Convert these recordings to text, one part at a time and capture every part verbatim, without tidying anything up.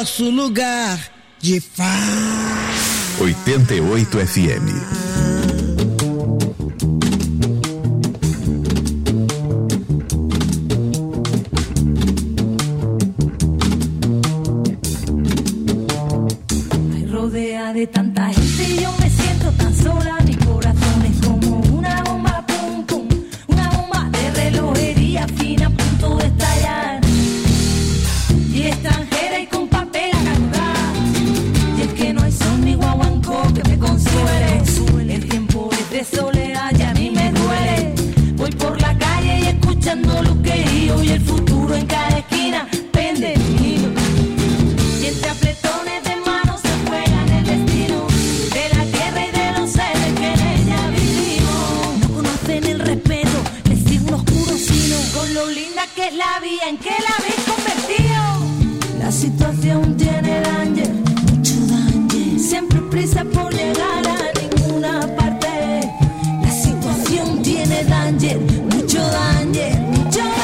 nosso lugar de fala. oitenta e oito F M. De tanta gente yo me siento tan sola, mi corazón es como una bomba, pum pum, una bomba de relojería fina a punto de estallar, y extranjera y con papel a cargar, y es que no hay son ni guaguancó que me consuele, el tiempo es de soledad y a mí me duele, voy por la calle y escuchando lo que digo, y el futuro en cada esquina pende de mí, y entre apretones de manos se juegan el destino de la tierra y de los seres que en ella vivimos. No conocen el respeto, les sigue un oscuro sino con lo linda que es la vida en que la habéis convertido. La situación tiene danger, mucho danger, siempre prisa por llegar a ninguna parte. La situación tiene danger, mucho danger, mucho danger.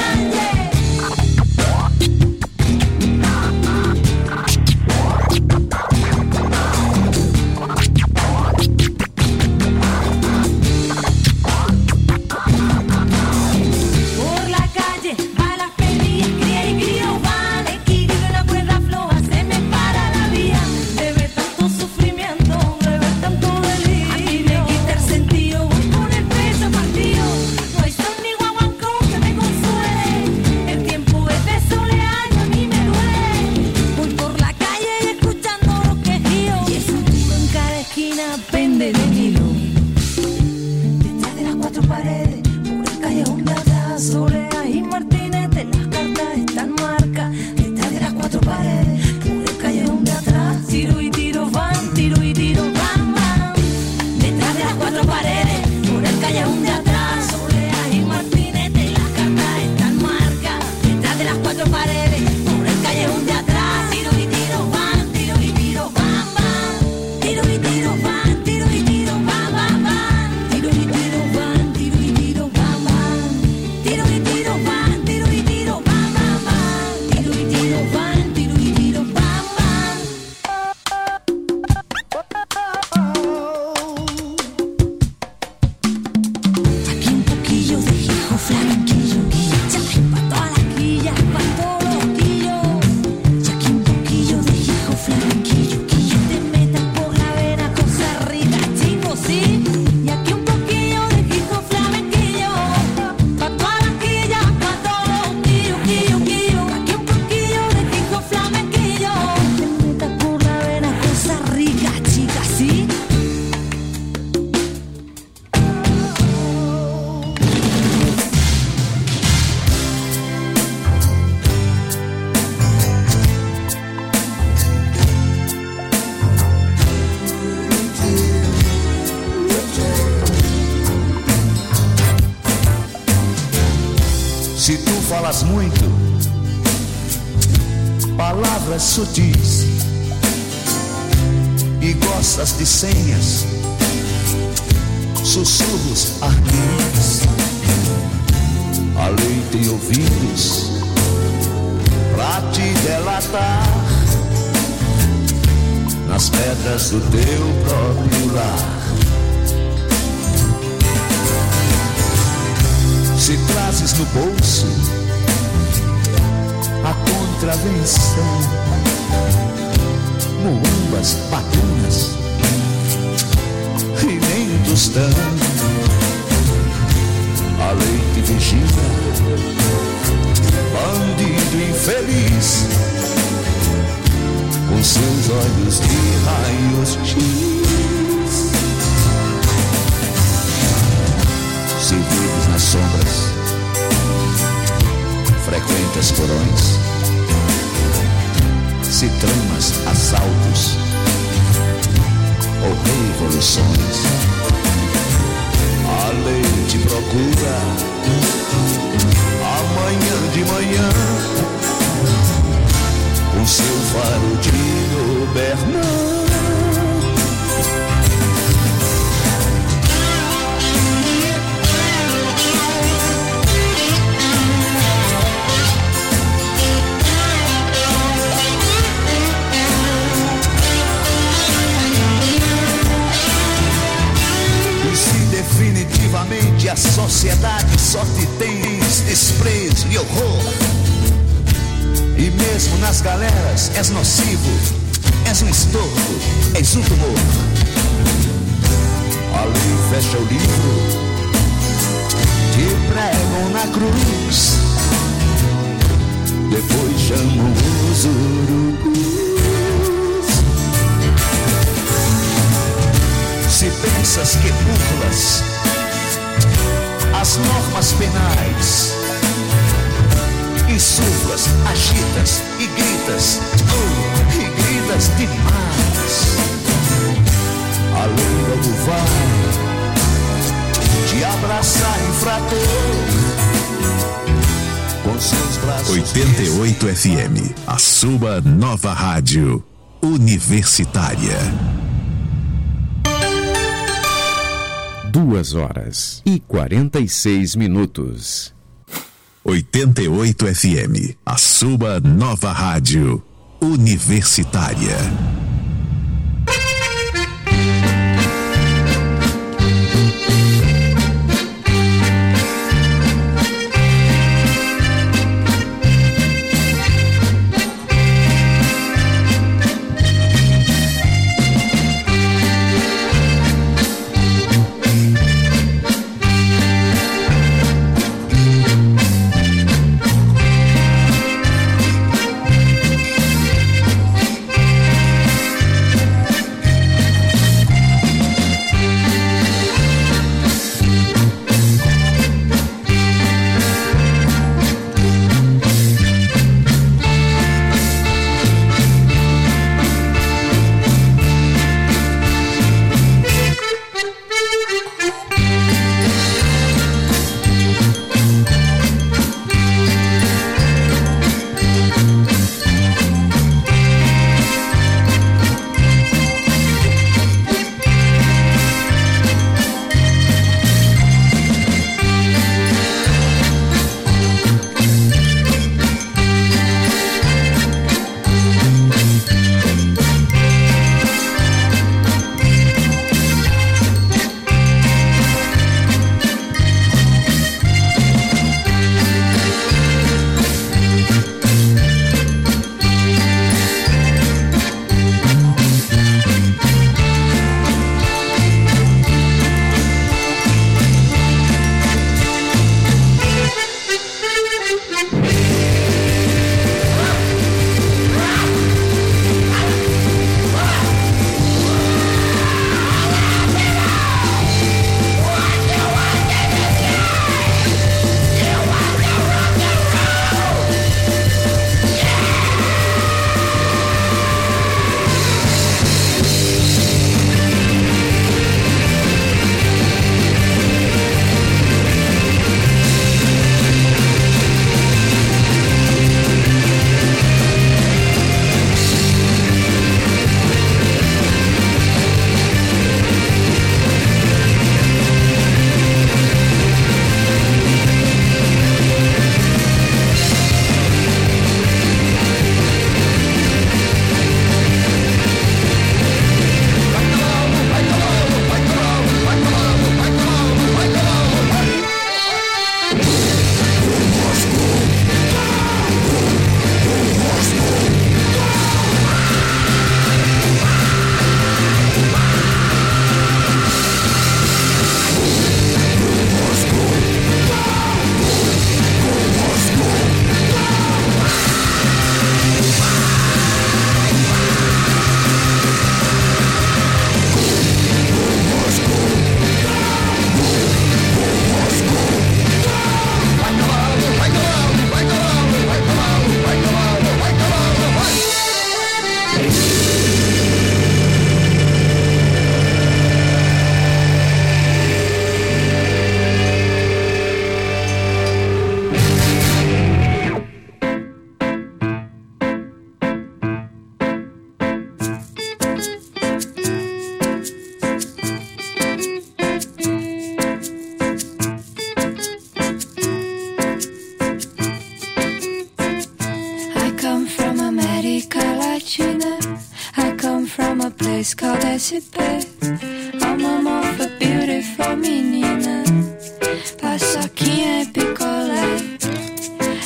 Se tu falas muito, palavras sutis, e gostas de senhas, sussurros ardentes, a lei tem ouvidos pra te delatar nas pedras do teu próprio lar. Se trazes no bolso a contravenção, muambas, patunas e nem um tostão, a lei te vigila, bandido infeliz, com seus olhos de raios X. Se vives nas sombras, frequentas porões, se tramas assaltos ou revoluções, a lei te procura amanhã de manhã, com seu faro de Bernard. medo e horror. E mesmo nas galeras és nocivo, és um estorvo, és um tumor. A lei fecha o livro, te pregam na cruz, depois chamam os urubus. Se pensas que burlas as normas penais, insuflas, agitas e gritas, oh, e gritas demais. A lei logo vai te abraçar, infrator, com seus braços. oitenta e oito F M, a sua nova rádio universitária. Duas horas e quarenta e seis minutos. oitenta e oito F M, a sua nova rádio universitária. place called S C P. I'm a mofa beautiful menina, paçoquinha e picolé.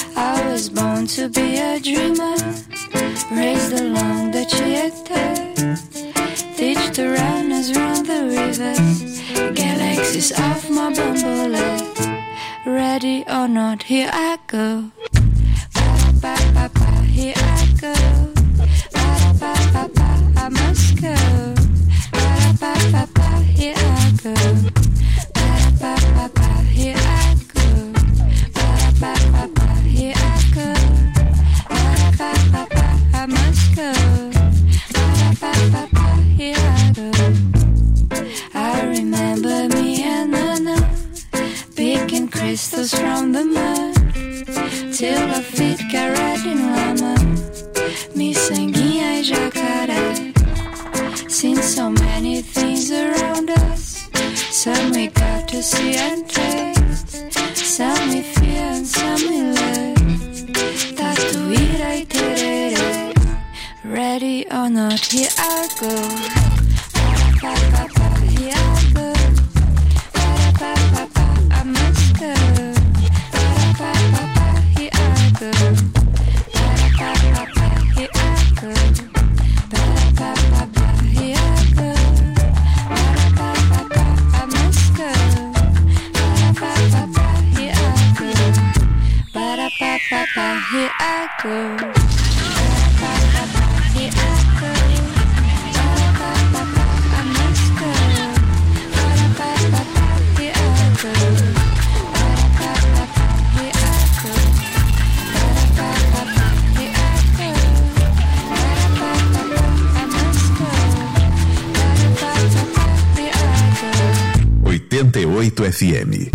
was born to be a dreamer, raised along the Chiaté, teach the runners round the river, galaxies of my bumble. Ready or not, here I go. Ba-da-ba-ba-ba, here I go. Ba-da-ba-ba-ba, I must go. Ba-da-ba-ba-ba, here I go. Ba-da-ba-ba-ba, here I go. Ba-da-ba-ba-ba, here I go. Ba-da-ba-ba-ba, I must go. Ba-da-ba-ba-ba, here I go. I remember me and Nana picking crystals from the mud till our feet got red in lama. Miçanguinha e jacaré. Seen so many things around us. Some we got to see and taste. Some we fear and some we love. Tatuíra e tereré. Ready or not, here I go. Ba-da-ba-ba-ba, here I go. Ba-da-ba-ba-ba, I must go. Ba-da-ba-ba-ba, here I go. Ba-da-ba-ba-ba, here I go. Ba-da-ba-ba-ba, here I go. Ba-da-ba-ba-ba, I must go. Ba-da-ba-ba-ba, here I go. Ba-da-ba-ba-ba, here I go. Ba-da-ba-ba-ba, here I go. Ba-da-ba-ba-ba, I must go. Ba-da-ba-ba-ba, here I go. Ba-da-ba-ba-ba, here I go. Ba-da-ba-ba-ba, here I go. Ba-da-ba-ba-ba, I must go. Ba-da-ba-ba-ba, here I go. oitenta e oito F M.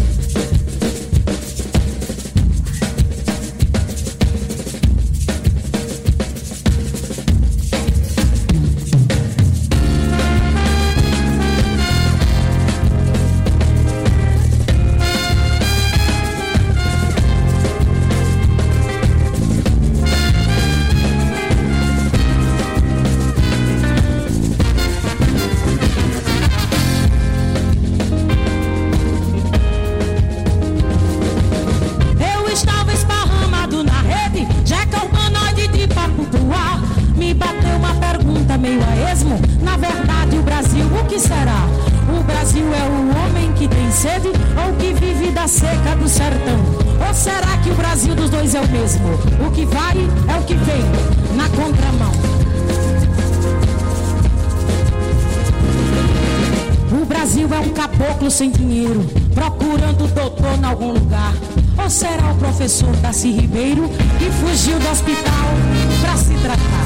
Sem dinheiro, procurando doutor em algum lugar. Ou será o professor Darcy Ribeiro que fugiu do hospital pra se tratar?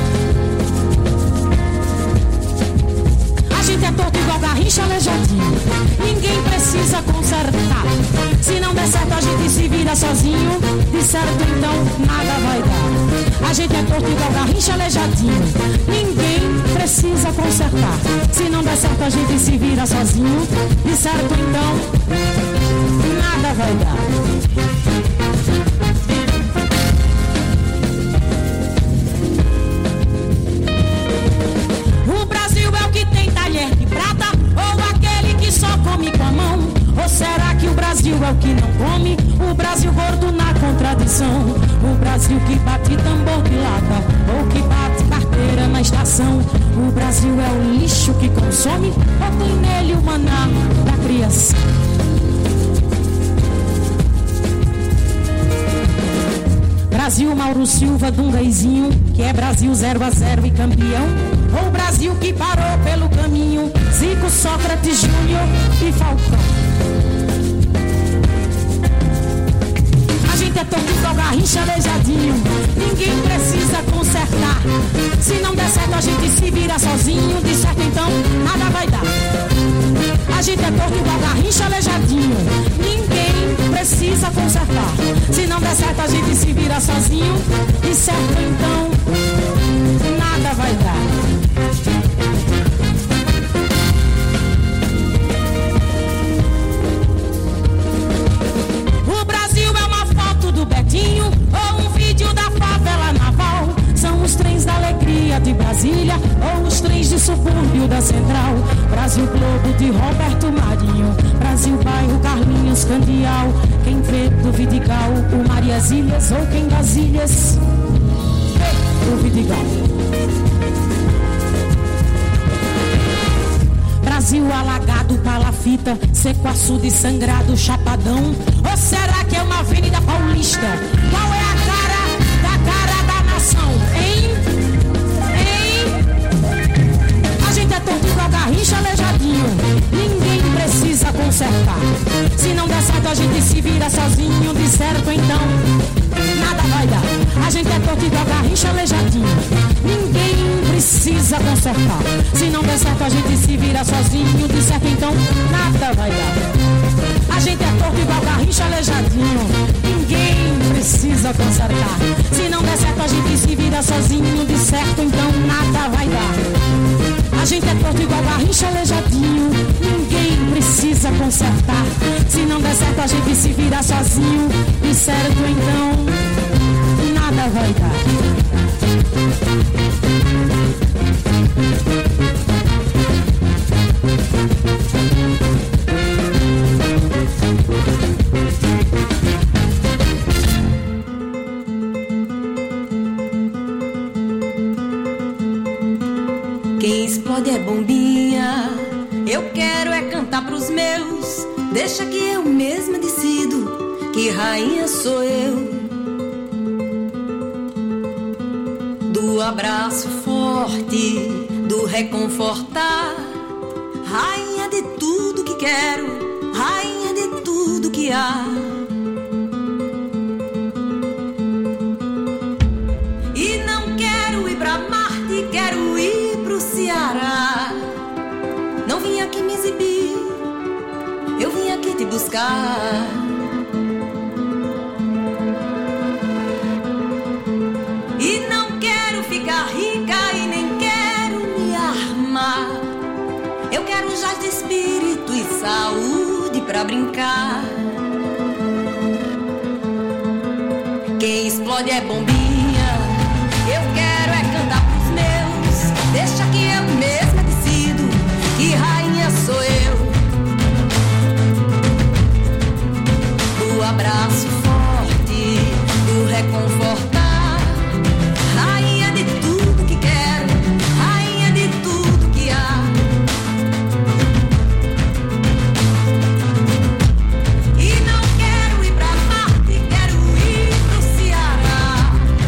A gente é torto igual garrincha aleijadinho. Ninguém precisa consertar. Se não der certo a gente se vira sozinho. De certo então nada vai dar. A gente é torto igual garrincha aleijadinho. Ninguém precisa consertar. Se não der certo a gente se vira sozinho. De certo então nada vai dar. O Brasil é o que tem talher de prata ou aquele que só come com a mão? Ou será que o Brasil é o que não come? O Brasil gordo na contradição. O Brasil que bate tambor de lata ou que bate carteira na estação. O Brasil é o lixo que consome ou tem nele o maná da criação? Brasil Mauro Silva, Dungaizinho, que é Brasil zero a zero e campeão. Ou Brasil que parou pelo caminho, Zico, Sócrates, Júnior e Falcão. A gente é torto igual garrincha aleijadinho. Ninguém precisa consertar. Se não der certo a gente se vira sozinho. De certo então nada vai dar. A gente é torto igual garrincha aleijadinho. Ninguém precisa consertar. Se não der certo a gente se vira sozinho. De certo então nada vai dar. O Brasil é uma foto do Betinho ou um vídeo da favela naval. São os trens da alegria de Brasília ou os trens de subúrbio da Central. Brasil Globo de Roberto Marinho, Brasil Bairro Carlinhos Candial, quem vê do Vidigal, o Marias Ilhas ou quem das Ilhas vê o Vidigal. Brasil alagado, palafita, Sequaçu de sangrado, Chapadão. Ou será que é uma avenida paulista? Qual é a cara da cara da nação, hein? Hein? A gente é torto igual Garrincha, aleijadinho. Ninguém precisa consertar. Se não der certo, a gente se vira sozinho. De certo, então, nada vai dar. A gente é torto igual Garrincha, aleijadinho. Ninguém precisa consertar. Se não der certo, a gente se vira sozinho. De certo, então, nada vai dar. A gente é torto igual Garrincha, aleijadinho. Ninguém precisa consertar. Se não der certo, a gente se vira sozinho. De certo, então, nada vai dar. A gente é torto igual Garrincha, aleijadinho. Ninguém precisa consertar. Se não der certo, a gente se vira sozinho. De certo, então, nada vai dar. Quem explode é bombinha. Eu quero é cantar pros meus. Deixa que eu mesma decido que rainha sou eu. Do abraço forte, do reconfortar. Rainha de tudo que quero, rainha de tudo que há. E não quero ir pra Marte, quero ir pro Ceará. Não vim aqui me exibir, eu vim aqui te buscar. E não quero ficar rica e nem quero me armar. Eu quero jazz de espírito e saúde pra brincar. Quem explode é bombinha. Eu quero é cantar pros meus. Deixa que eu mesma decido que rainha sou eu. Do abraço forte, do reconfortar. Rainha de tudo que quero, rainha de tudo que há. E não quero ir pra Marte, quero ir pro Ceará.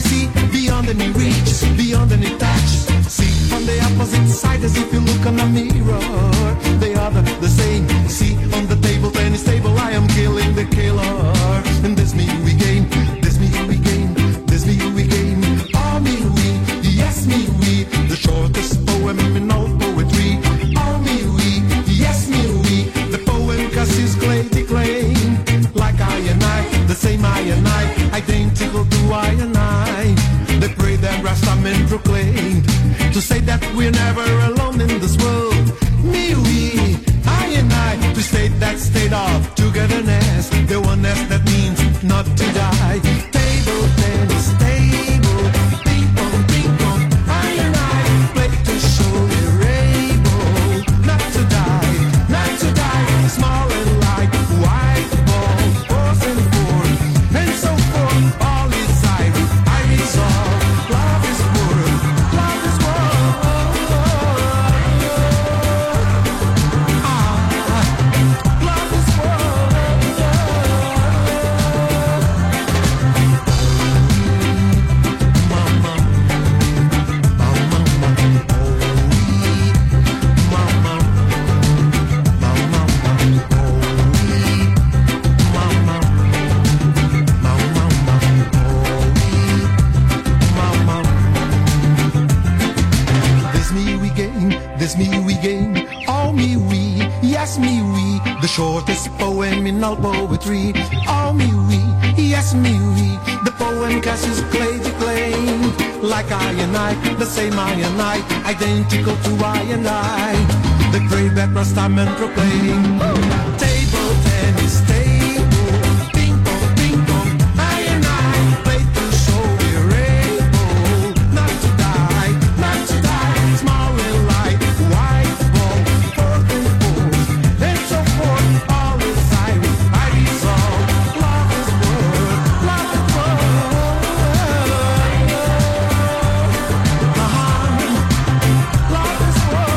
see beyond any reach, beyond any touch. See on the opposite side as if you look on a mirror. They are the, the same. See on the table, tennis table, I am killing the killer. And this me we game, this me we game, this me we game. Oh me we, yes me we, the shortest poem in all poetry. Oh me we, yes me we, the poem Cassius Clay declaimed. Like I and I, the same I and I, identical to I and I. They pray that Rastaman proclaimed, to say that we're never alone in this world. Me, we, I and I, to state that state of togetherness, the oneness that means not to die. Table tennis, table, ping pong, ping pong. I and I play to show we're able not to die, not to die. Small and light, white ball, forth and forth, and so forth. All is I, I resolve. Love is world, love is world. Ah, love is world. Mama, mama, mama, This me we gain, this me we gain, all me we, yes me we, the shortest poem in all poetry. All me we, yes me we, the poem Cassius Clay declaimed. Like I and I, the same I and I, identical to I and I. The great that Rastaman proclaimed. Table tennis, table, ping pong, ping pong. I and I play to show we're able not to die, not to die. Small and light, white ball, forth and forth, and so forth. All is I, I resolve. Love is world, love is world. Uh-huh. Love is world.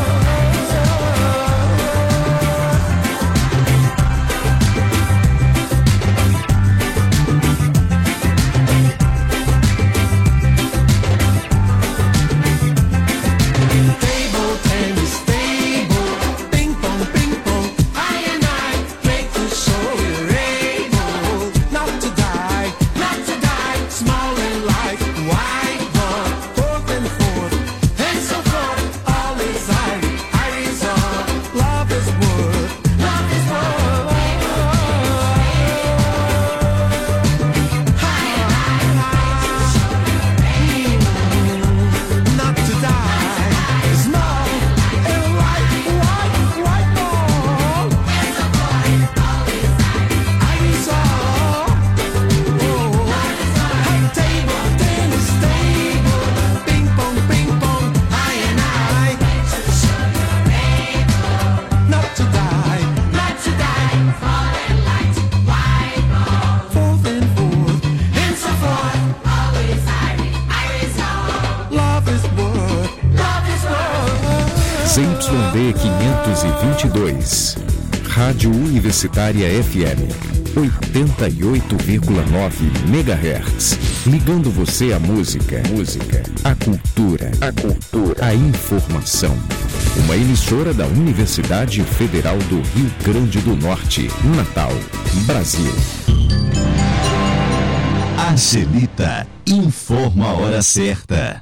Table tennis, table, ping pong, ping pong. I and I play to show we're able not to die, not to die. Small and light, white ball, forth and forth, and so forth. All is I, I resolve. Love is world, love is world. Not to die. Small and light, white, white ball. I resolve. Oh, table, tennis, table, ping pong, ping pong. I and I, not to die, not to die. Forth and forth, and so forth. Love is world, love is world. Z Y D quinhentos e vinte e dois. Rádio Universitária F M. oitenta e oito vírgula nove megahertz. Ligando você à música, música, à cultura, a cultura, a informação. Uma emissora da Universidade Federal do Rio Grande do Norte, Natal, Brasil. Angelita informa a hora certa.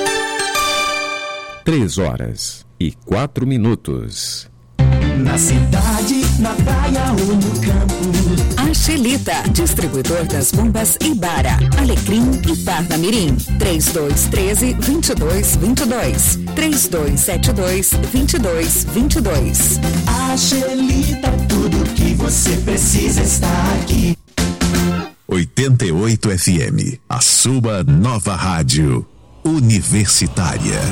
Três horas e quatro minutos. Na cidade, na praia ou no campo. Angelita, distribuidor das bombas Ibara, Alecrim e Parnamirim. três dois um três, dois dois dois dois. três dois sete dois, dois dois dois dois. Angelita, tudo que você precisa está aqui. oitenta e oito F M, a sua nova rádio universitária.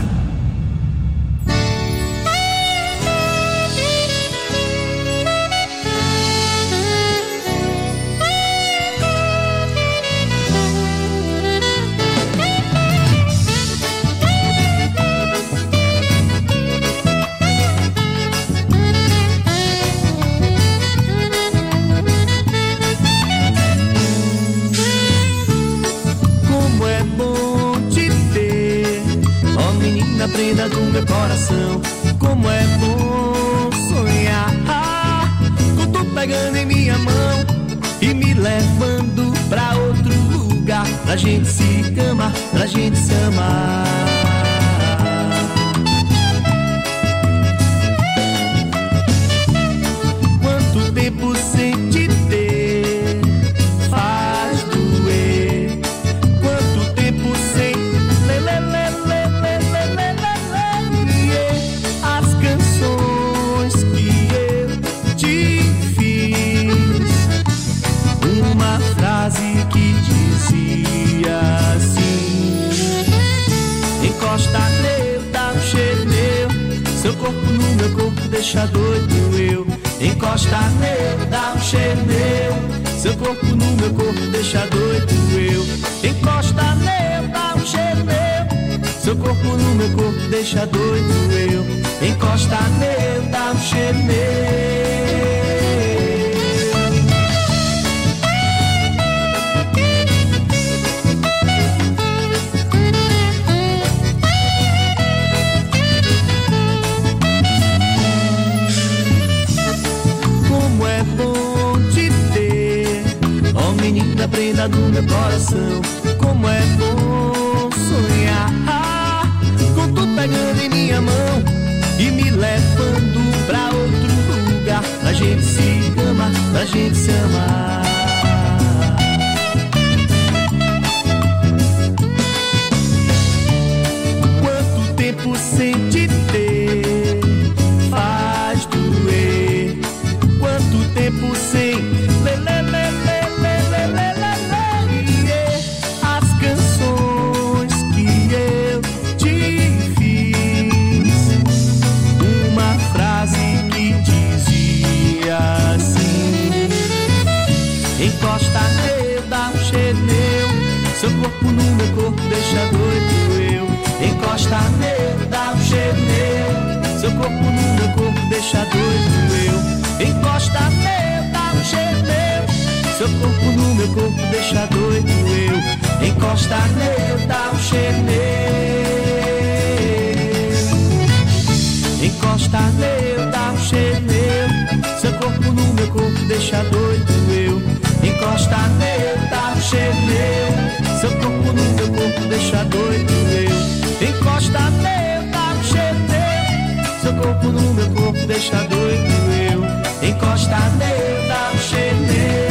Como é bom prenda do meu coração. Como é bom sonhar com tu pegando em minha mão e me levando pra outro lugar, pra gente se amar, pra gente se amar. Quanto tempo sem te ter faz doer. Quanto tempo sem lê, lê, lê, lê, lê, lê, lê, lê, lê. As canções que eu te fiz, uma frase que dizia assim: encosta nele, dá um cheiro meu, seu corpo no meu corpo deixa doido eu. Encosta nele, dá um cheiro meu, seu corpo no meu corpo deixa doido eu. Encosta nele, dá um cheiro meu, seu corpo no meu corpo deixa doido eu. Encosta nele, dá um cheiro meu. Menina, prenda do meu coração. Como é bom sonhar com tu pegando em minha mão e me levando pra outro lugar, pra gente se amar, pra gente se amar. Quanto tempo sem te ter faz doer. Quanto tempo sem lê, lê, lê, lê. Encosta nele, dá um cheiro meu, seu corpo no meu corpo deixa doido eu. Encosta nele, dá um cheiro meu, seu corpo no meu corpo deixa doido eu. Encosta nele, dá um cheiro meu, seu corpo no meu corpo deixa doido eu. Encosta nele, dá um cheiro meu. Encosta nele, dá um cheiro meu, seu corpo no meu corpo deixa doido eu. Encosta nele, dá um cheiro meu, seu corpo no meu corpo deixa doido eu. Encosta nele, dá um cheiro meu, seu corpo no meu corpo deixa doido eu. Encosta nele, dá um cheiro meu.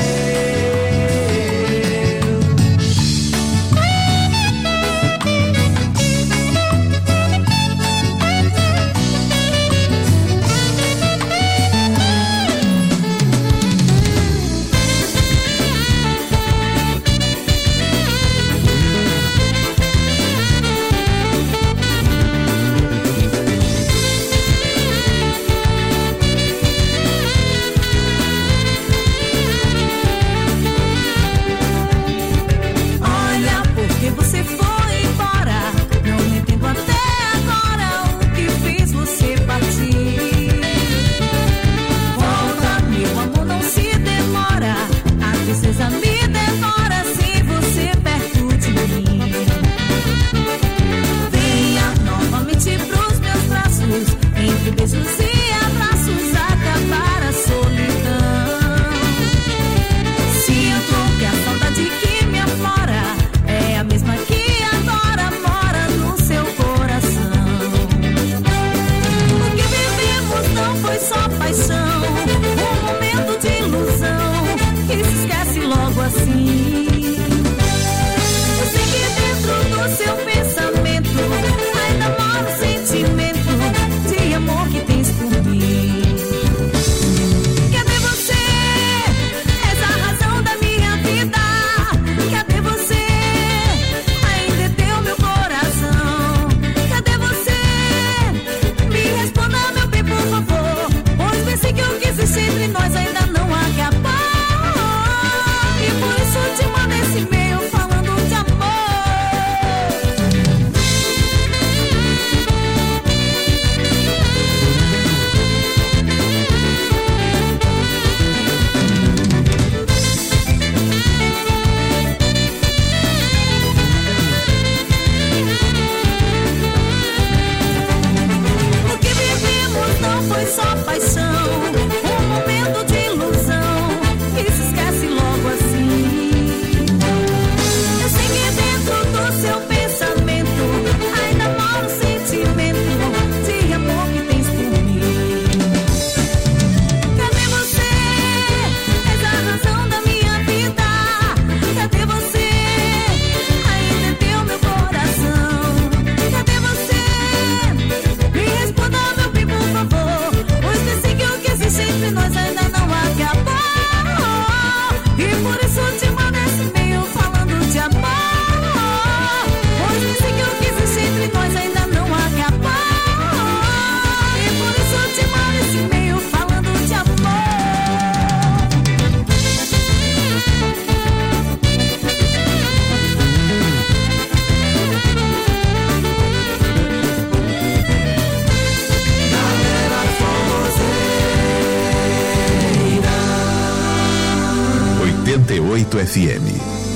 oito F M.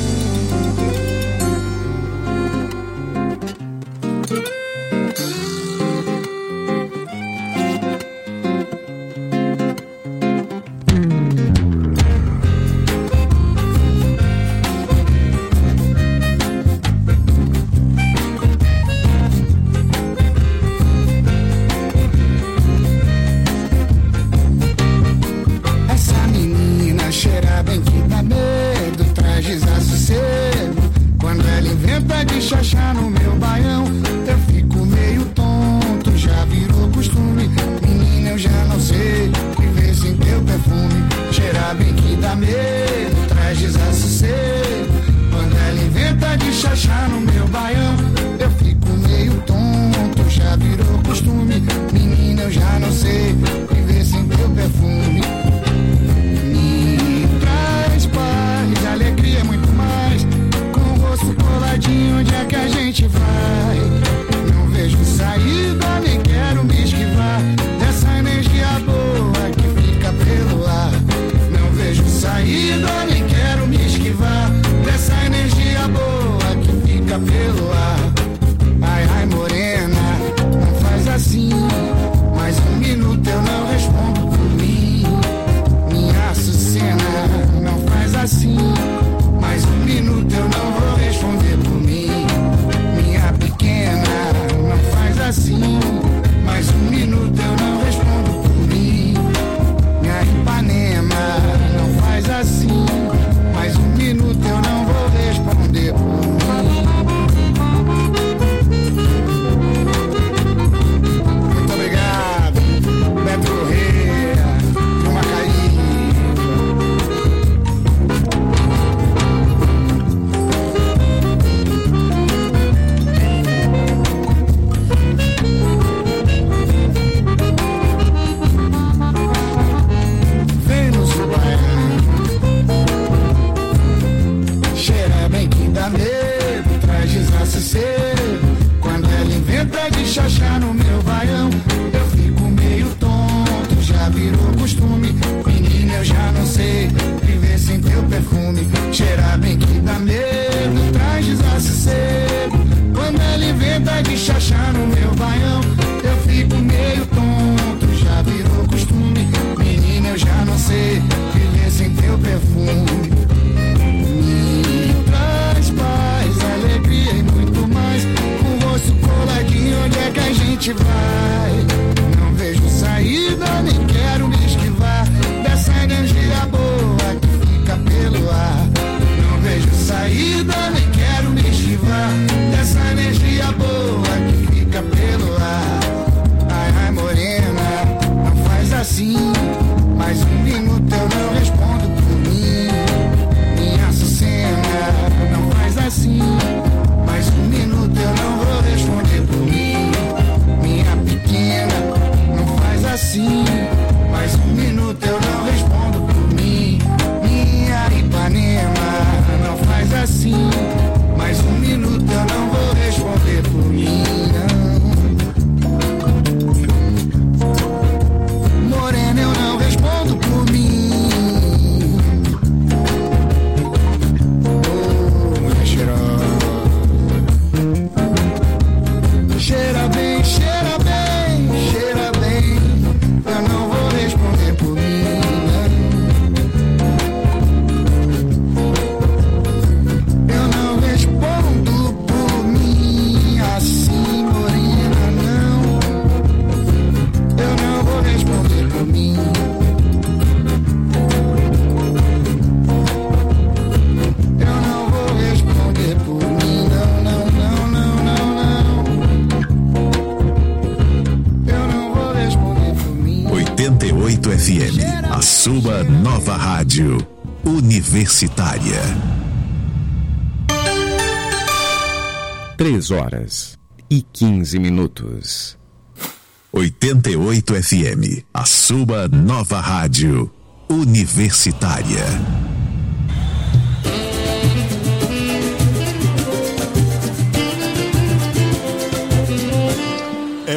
F M, a sua nova rádio universitária. Três horas e quinze minutos. oitenta e oito F M, a sua nova rádio universitária. É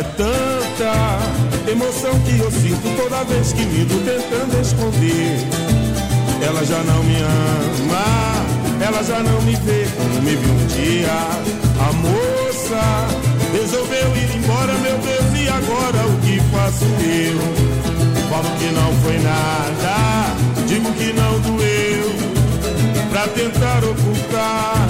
tanta emoção que eu sinto toda vez que lido tentando esconder. ela já não me ama, ela já não me vê como me viu um dia. A moça resolveu ir embora, meu Deus, e agora o que faço eu? Falo que não foi nada, digo que não doeu, pra tentar ocultar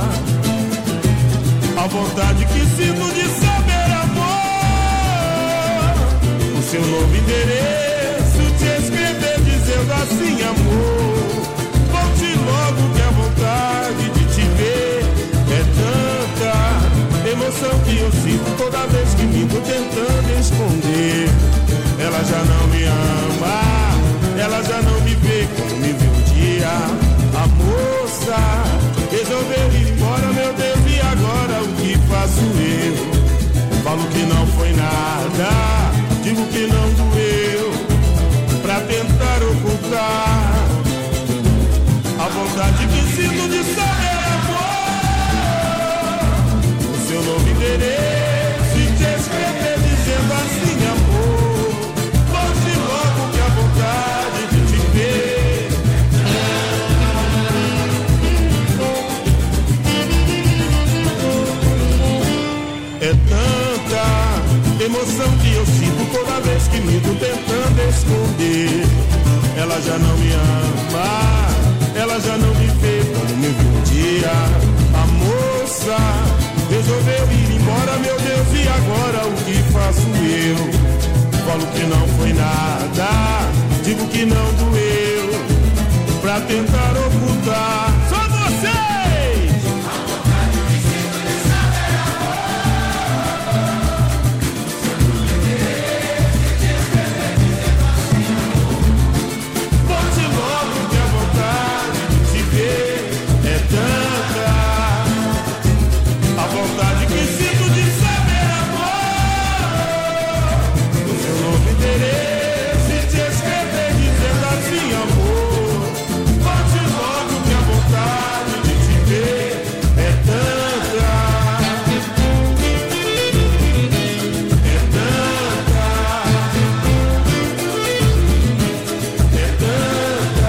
a vontade que sinto de saber, amor, o seu novo endereço, te escrever dizendo assim, amor, volte logo que a vontade de te ver é tanta emoção que eu sinto toda vez que minto tentando esconder. Ela já não me ama, ela já não me vê como me viu um dia. A moça resolveu ir embora, meu Deus, e agora o que faço eu? Falo que não foi nada, digo que não doeu, pra tentar ocultar a vontade que sinto de saber, amor, o seu novo endereço, e te escrever dizendo assim, amor, volte logo que a vontade de te ver é tanta emoção que eu sinto toda vez que me tô tentando esconder. Ela já não me ama, ela já não me vê como me viu um dia. A moça resolveu ir embora, meu Deus, e agora o que faço eu? Falo que não foi nada, digo que não doeu, pra tentar ocultar. Só vocês! A vontade que sinto de saber, amor, seu novo endereço, te escrever dizendo assim, amor, volte logo que a vontade de te ver é tanta, a vontade que sinto de saber, amor, o seu novo endereço, e te escrever dizendo assim, amor, volte logo que a vontade de te ver é tanta, é tanta, é tanta.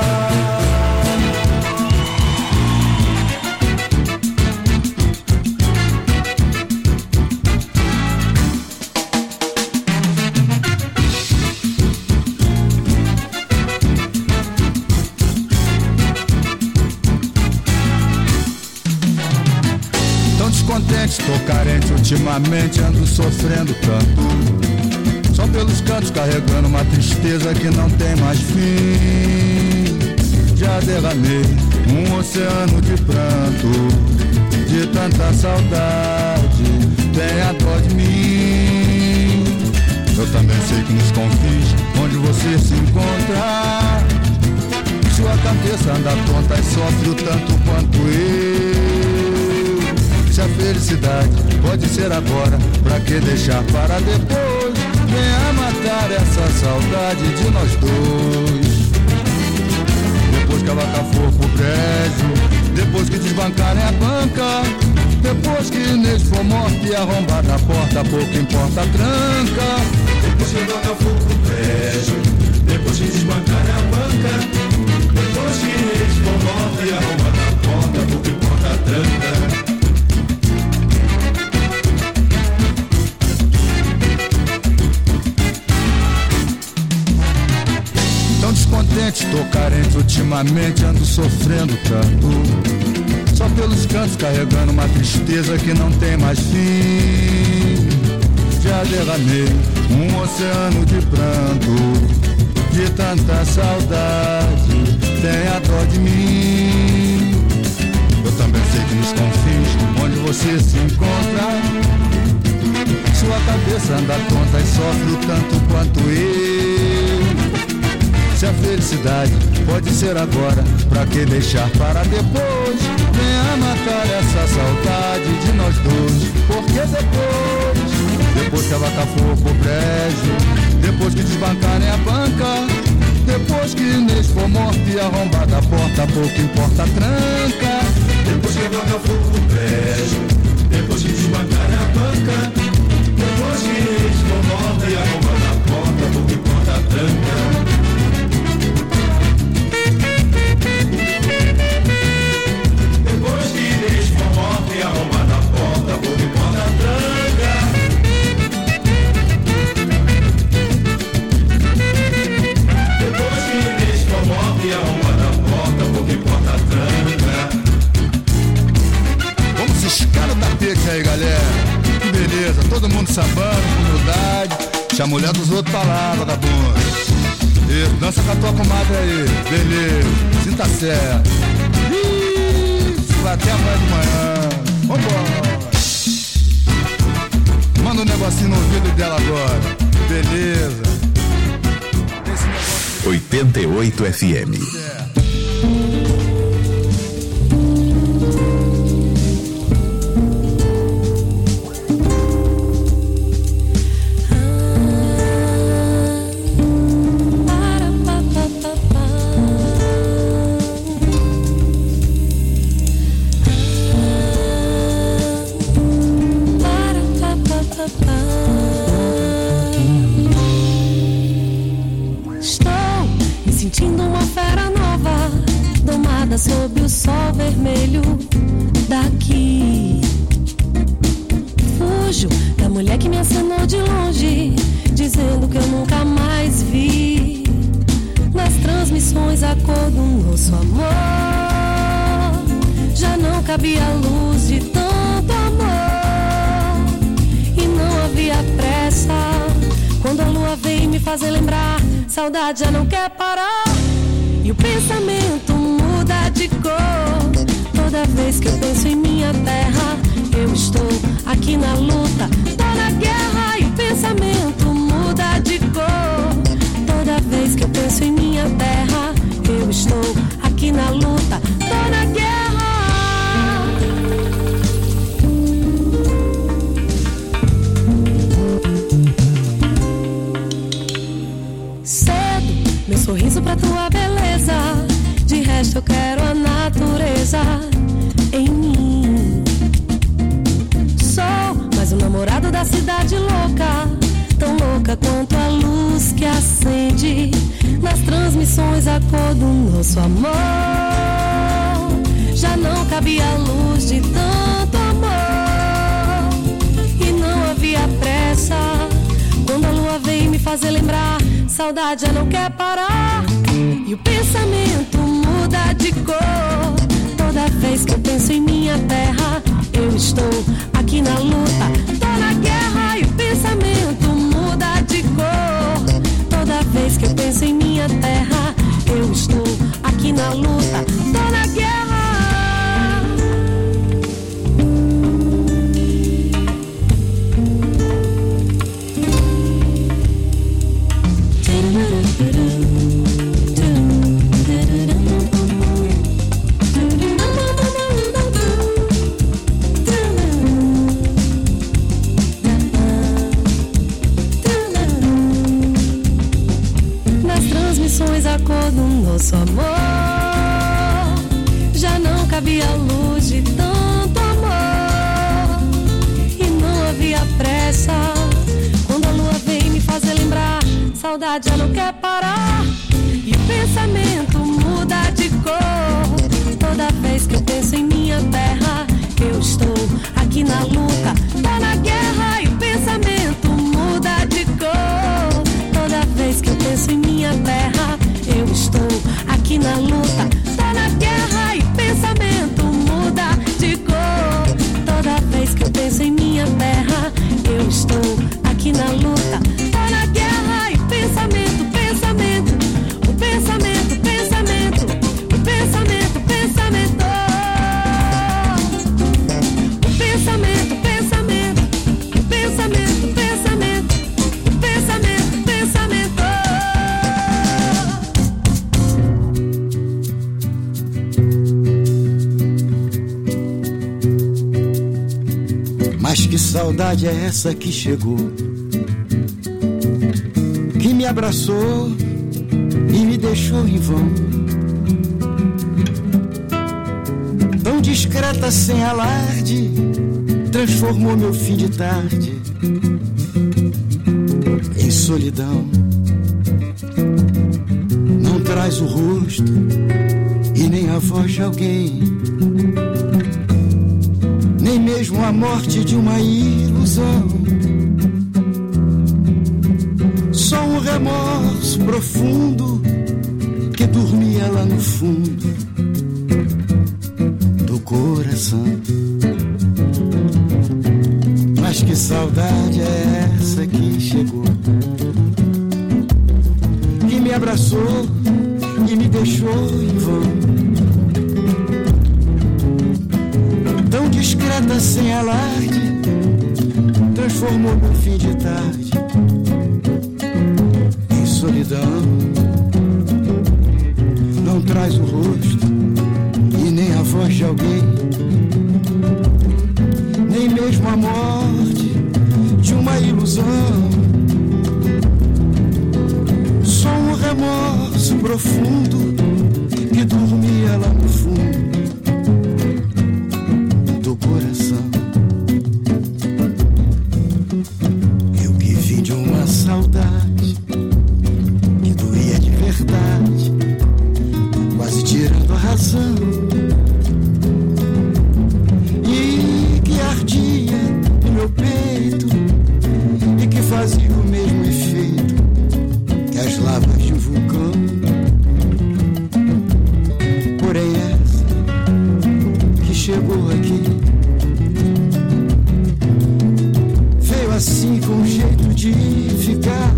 Tão descontente, tô carente ultimamente, ando sofrendo tanto. Só pelos cantos carregando uma tristeza que não tem mais fim. Já derramei um oceano de pranto, de tanta saudade, tenha dó de mim. Eu também sei que nos confins, onde você se encontra, sua cabeça anda tonta e sofre o tanto quanto eu. Se a felicidade pode ser agora, pra que deixar para depois? Venha matar essa saudade de nós dois. Depois que a vaca for pro brejo, depois que desbancarem a banca, depois que Inês for morta e arrombada a porta, pouco importa a tranca. Depois que a vaca for pro brejo, depois que desbancarem a banca, depois que Inês for morta e arrombada a porta, pouco importa a tranca. Tão descontente, tô carente ultimamente, ando sofrendo tanto. Só pelos cantos carregando uma tristeza que não tem mais fim. Já derramei um oceano de pranto, de tanta saudade, tenha dó de mim. Eu também sei que nos confins, onde você se encontra, sua cabeça anda tonta e sofre o tanto quanto eu. Se a felicidade pode ser agora, pra que deixar para depois? Venha matar essa saudade de nós dois. Porque depois, depois que a vaca for pro brejo, depois que desbancarem a banca, depois que Inês for morta e arrombada a porta, pouco importa a tranca. Depois que a vaca for pro brejo, depois que desbancarem a banca, depois que Inês for morta e arrombada a porta, pouco importa a tranca. todo mundo sambando, com humildade. Se a mulher dos outros tá lá, vagabundo. Isso, dança com a tua comadre aí, beleza, sinta certo. Isso, vai até amanhã de manhã. Vambora. Manda um negocinho no ouvido dela agora, beleza. oitenta e oito F M. Sob o sol vermelho daqui, fujo da mulher que me acenou de longe, dizendo que eu nunca mais vi. Nas transmissões a cor do nosso amor, já não cabia a luz de tanto amor, e não havia pressa. Quando a lua vem me fazer lembrar, saudade já não quer parar, e o pensamento muda de cor. Toda vez que eu penso em minha terra, eu estou aqui na luta, tô na guerra, e o pensamento muda de cor. Toda vez que eu penso em minha terra, eu estou aqui na luta, tô na guerra. Cedo, meu sorriso pra tua beleza, de resto eu quero a natureza em mim. Sou mais um namorado da cidade louca, tão louca quanto a luz que acende nas transmissões a cor do nosso amor. Já não cabia a luz de tanto amor, e não havia pressa. Quando a lua vem me fazer lembrar, saudade já não quer parar, e o pensamento muda de cor. Toda vez que eu penso em minha terra, eu estou aqui na luta, tô na guerra, e o pensamento muda de cor. Toda vez que eu penso em minha terra, eu estou aqui na luta, tô na guerra. A cor do nosso amor, já não cabia a luz de tanto amor, e não havia pressa. Quando a lua vem me fazer lembrar, saudade já não quer parar, e o pensamento muda de cor. Toda vez que eu penso em minha terra, eu estou aqui na luta, tô na guerra, e o pensamento muda de cor. Toda vez que eu penso em minha terra, eu estou aqui na luta, tô na guerra, e pensamento muda de cor. Toda vez que eu penso em minha terra, eu estou aqui na luta, tô na guerra, e pensamento, pensamento, o pensamento, pensamento, o pensamento, pensamento, o pensamento, pensamento, o pensamento, pensamento, o pensamento, pensamento. Mas que saudade é essa que chegou, que me abraçou e me deixou em vão, tão discreta sem alarde, transformou meu fim de tarde em solidão. Não traz o rosto e nem a voz de alguém, nem mesmo a morte de uma ilusão. Só um remorso profundo que dormia lá no fundo do coração. Mas Mas que saudade é essa que chegou, que me abraçou e me deixou em vão, tão discreta, sem alarde, transformou meu fim de tarde em solidão. Não traz o rosto e nem a voz de alguém, nem mesmo a morte de uma ilusão. Só um remorso profundo que dormia lá no fundo do coração. Eu que vim de uma saudade que doía de verdade, quase tirando a razão, e que ardia no meu peito e que fazia o mesmo efeito que as lavas de um vulcão. Porém essa que chegou aqui veio assim com um jeito de ficar,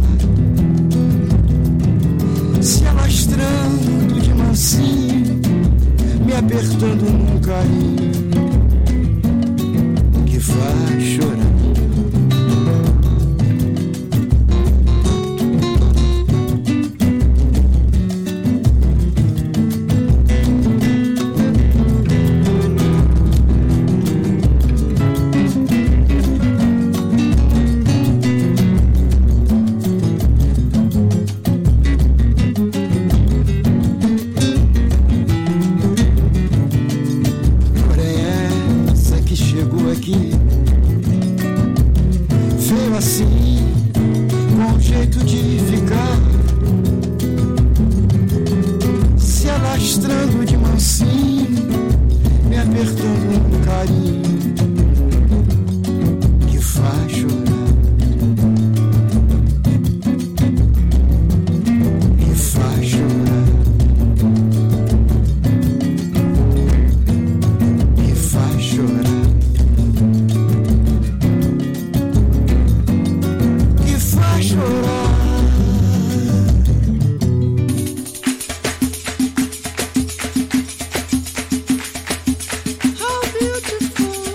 se alastrando de mansinho, me apertando num carinho que faz chorar. How beautiful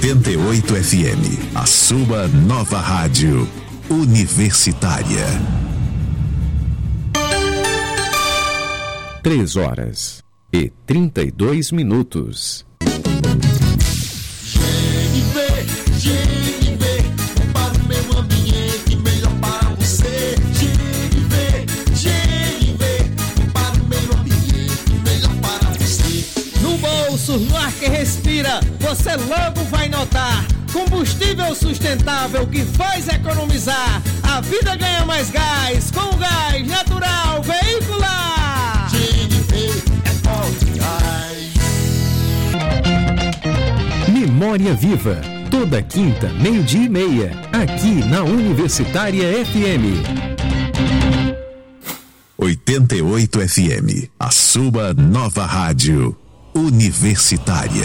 oitenta e oito F M, a sua nova rádio universitária. Três horas e trinta e dois minutos. G N V, G N V, para o meio ambiente melhor para você. G N V, G N V, para o meio ambiente melhor para você. No bolso, no ar que respira, você logo vai notar. Combustível sustentável que faz economizar. A vida ganha mais gás com o gás natural veicular. G N V é bom gás. Memória Viva, toda quinta, meio-dia e meia, aqui na Universitária F M. oitenta e oito F M, a sua nova rádio universitária.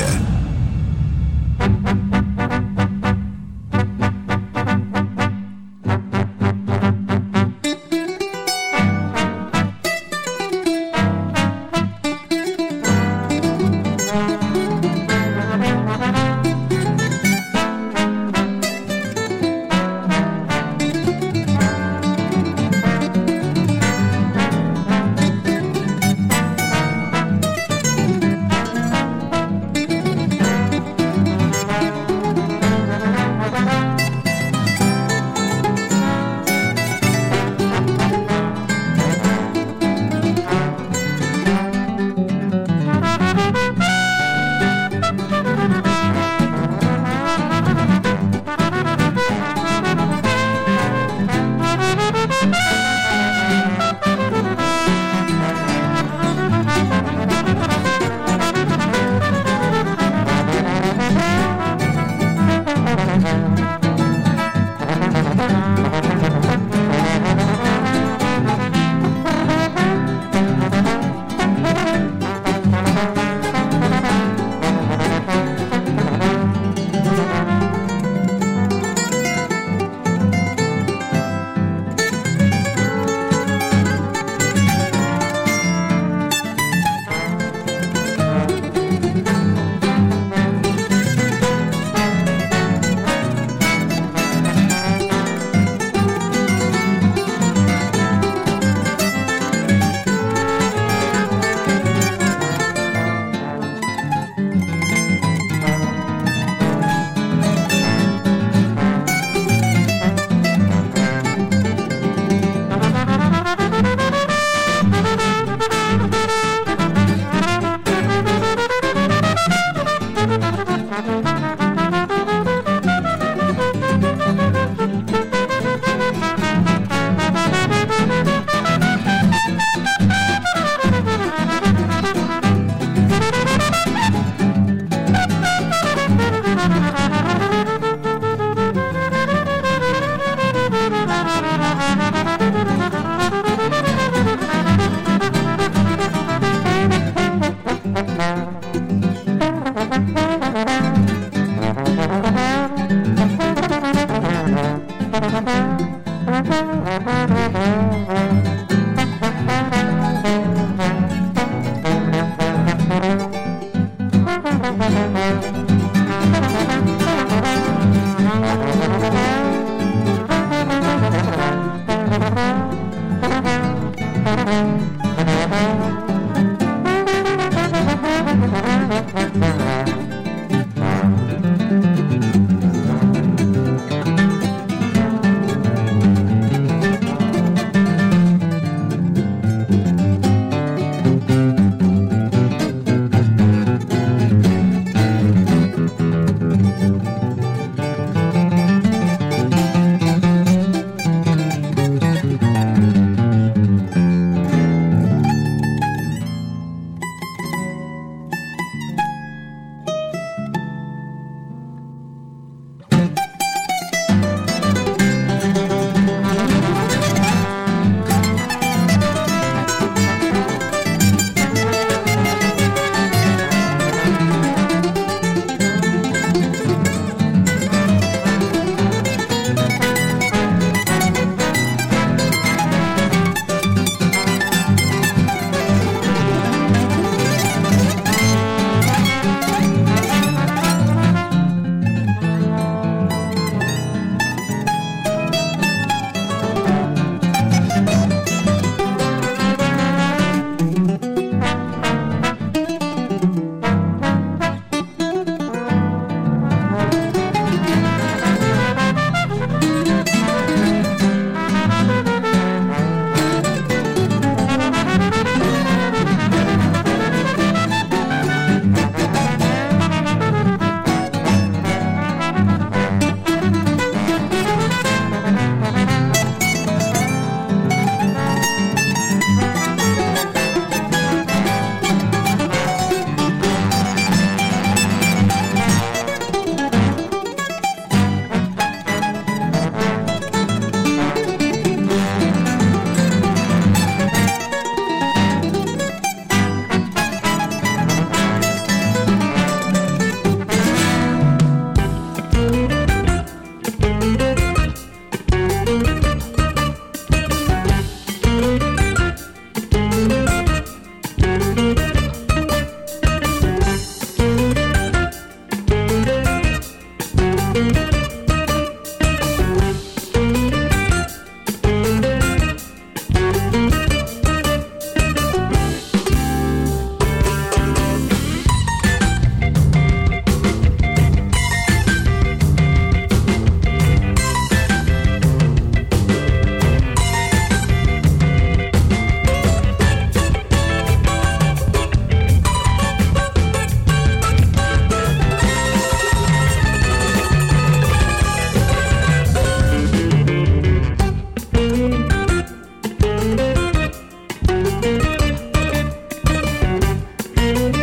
Música